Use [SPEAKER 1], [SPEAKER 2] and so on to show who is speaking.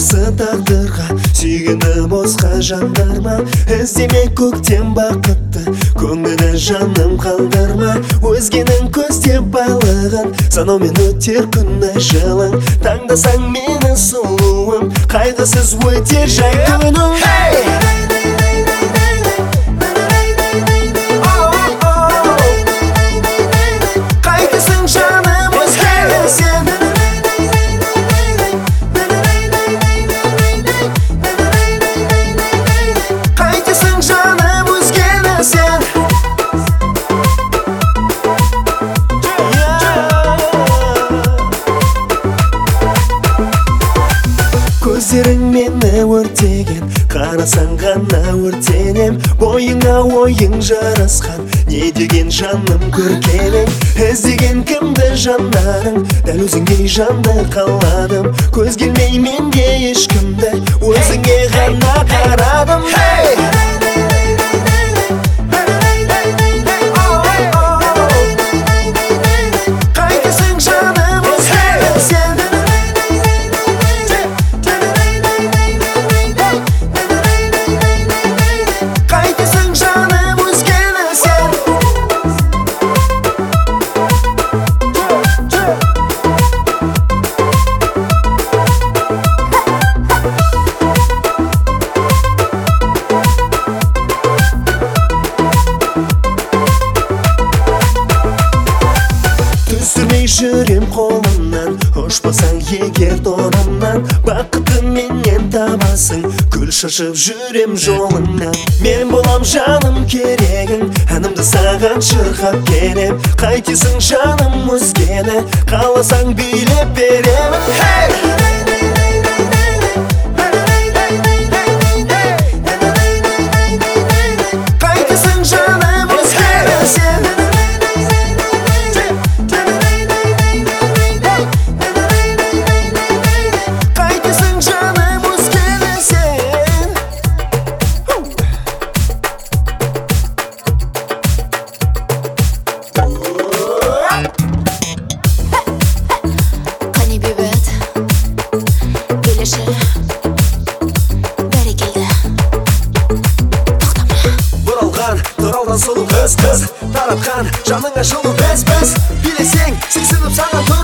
[SPEAKER 1] қарсы тағдырға, сүйгені босқа жандарма. Іздеме көктем бақытты, көңілі жаным қалдырма. Өзгенің көздеп байлығын, санаумен өтер күні жылың. Таңдасаң мені сұлуым, қайғысыз өтер жай күнің. Қайтесің жаным өзгені сен? Қайтесің жаным өзгені сен? Көздерің мені өртеген, қарасаң ғана өртенем. Бойыңа ойың жарасқан, не деген жаным көркемең. Іздеген кімді жандарың, дәл өзіңдей жанды қаладым. Көз келмей менде ешкімді, өзіңе ғана қарадым. Қайтесің жаным өзгені сен? Қайтесің жаным өзгені сен? Түсірмей жүрем қолымнан, ұшпасаң егер торымнан. Бақытты менен табасың, гүл шашып жүрем жолыңнан. Мен болам жаным керегің, әнімді саған шырқап келем. Қайтесің жаным өзгені, қаласаң билеп беремін. Қайтесің жаным өзгені сен? Қайтесің жаным өзгені сен?
[SPEAKER 2] Қане бейбіт, келеші, бәрі келді, тоқтама.
[SPEAKER 1] Бұралған, тұралдан сұлу қыз, таратқан жаныңа жылу біз. Билесең, сексініп саған